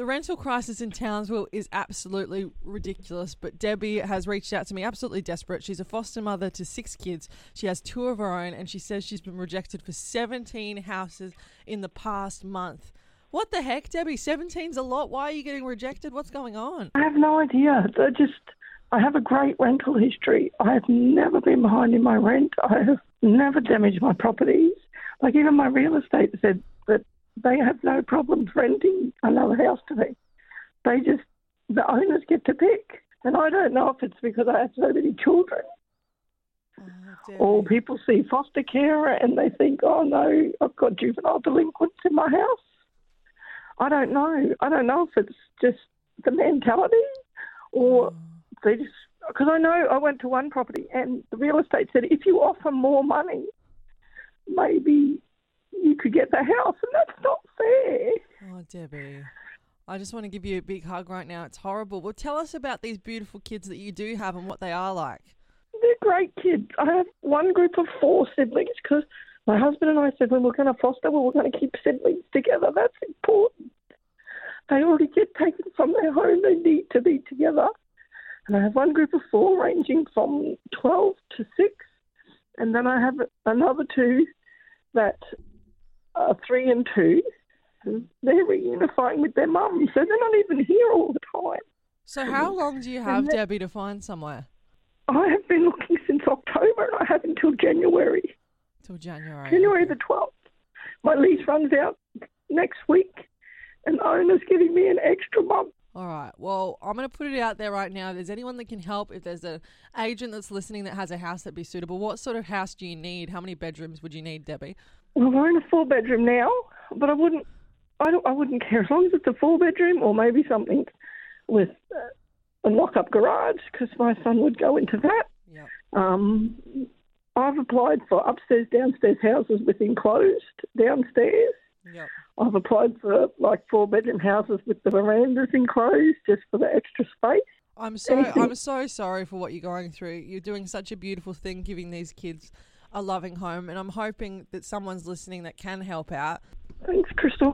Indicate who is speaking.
Speaker 1: The rental crisis in Townsville is absolutely ridiculous, but Debbie has reached out to me absolutely desperate. She's a foster mother to 6 kids. She has 2 of her own, and she says she's been rejected for 17 houses in the past month. What the heck, Debbie? 17's a lot. Why are you getting rejected? What's going on?
Speaker 2: I have no idea. I have a great rental history. I have never been behind in my rent. I have never damaged my properties. Like even my real estate said that they have no problems renting another house to me. The owners get to pick. And I don't know if it's because I have so many children or people see foster care and they think, oh no, I've got juvenile delinquents in my house. I don't know. I don't know if it's just the mentality or they just, because I know I went to one property and the real estate said if you offer more money, maybe you could get the house, and that's not fair.
Speaker 1: Oh, Debbie, I just want to give you a big hug right now. It's horrible. Well, tell us about these beautiful kids that you do have and what they are like.
Speaker 2: They're great kids. I have one group of 4 siblings because my husband and I said when we're going to foster, we're going to keep siblings together. That's important. They already get taken from their home. They need to be together. And I have one group of 4 ranging from 12 to 6. And then I have another 2 that are 3 and 2. And they're reunifying with their mum. So they're not even here all the time.
Speaker 1: So how long do you have, Debbie, to find somewhere?
Speaker 2: I have been looking since October and I have until January.
Speaker 1: Till January.
Speaker 2: January the 12th. My lease runs out next week and the owner's giving me an extra month.
Speaker 1: All right. Well, I'm going to put it out there right now. If there's anyone that can help, if there's an agent that's listening that has a house that'd be suitable, what sort of house do you need? How many bedrooms would you need, Debbie?
Speaker 2: Well, we're in a 4-bedroom now, but I wouldn't care as long as it's a 4-bedroom or maybe something with a lock-up garage because my son would go into that.
Speaker 1: Yep.
Speaker 2: I've applied for upstairs, downstairs houses with enclosed downstairs.
Speaker 1: Yep.
Speaker 2: I've applied for 4-bedroom houses with the verandas enclosed just for the extra space.
Speaker 1: I'm so sorry for what you're going through. You're doing such a beautiful thing, giving these kids a loving home, and I'm hoping that someone's listening that can help out.
Speaker 2: Thanks, Crystal.